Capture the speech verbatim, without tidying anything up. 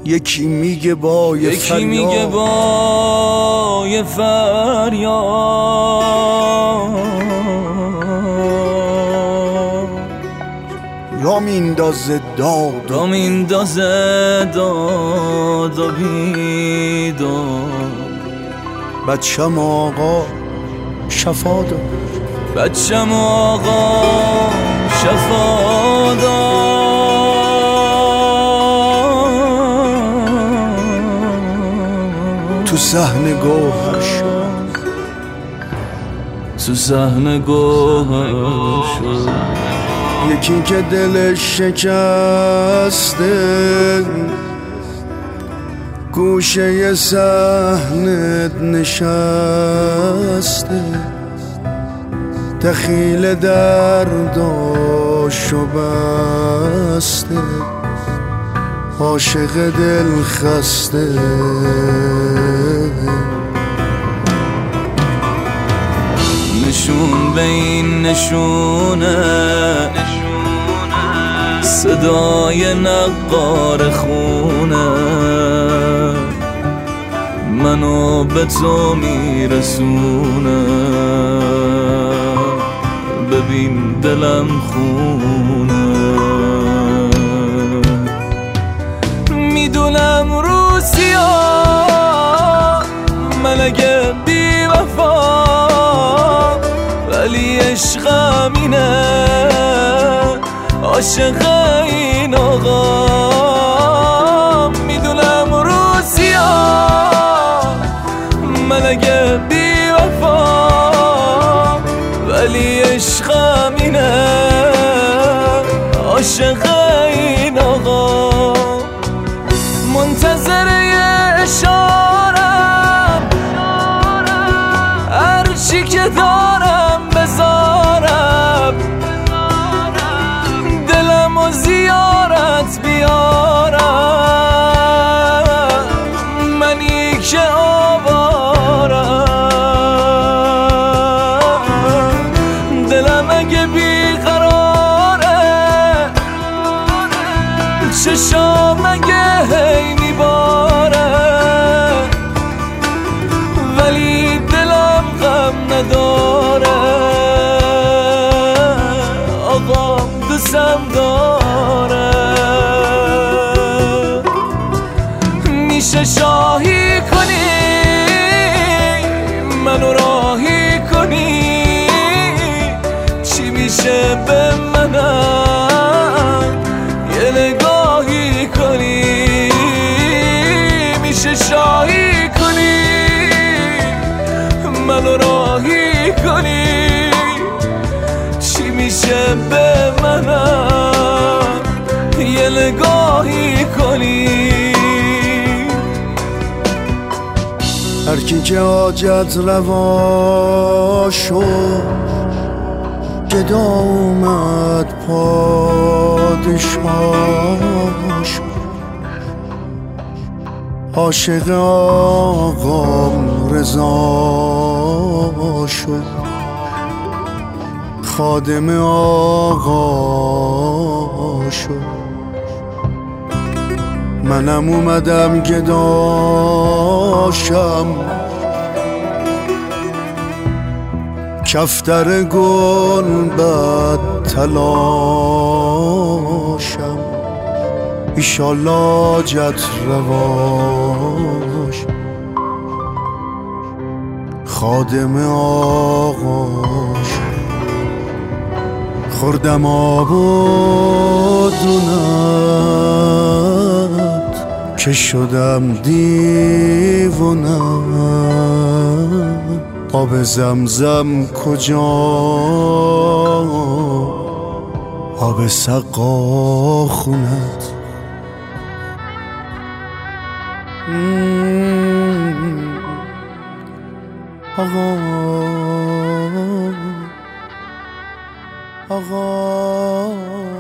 یکی میگه با یه فریاد، یکی میگه با یه فریاد را میندازه داد را میندازه داد و بیداد. بچم آقا شفا داد، بچم آقا شفا داد. تو صحن گوهر شد، تو صحن گوهر شد. یکی که دلش شکسته گوشه صحنت نشسته، دخیل درداشو بسته، عاشق دل خسته. نشون به این نشونه، صدای نقار خونه منو به تو میرسونه. ببین دلم خونه، میدونم روسیا من اگه بی وفا، ولی عشقم اینه، عاشق این آقا. میدونم روسیا من اگه بی وفا، ولی عشقم اینه، عاشق این آقا. منتظر یه اشارم، هرچی که دارم بذارم، دلم و زیارت بیارم. منی که آوارم، دلم اگه بیقراره، چشام اگه هی میباره، ولی دلم غم نداره. آقام دوستم داره، میشه شاهی کنی منو راهی کنی، چی میشه به منم یه نگاهی کنی. میشه شاهی کنی منو راهی کنی، چی میشه به منم یه نگاهی کنی. هر کی که حاجت روا شد، گدا اومد پادشاه شد. عاشق آقام رضا شد، خادم آقا شد. منم اومدم گداشم، کفتر گل بد تلاشم. ایشالله جت رواش، خادم آقاش. خوردم آب و دونت که شدم دیوونم. آب زمزم کجا، آب سقا خونت. آقا آقا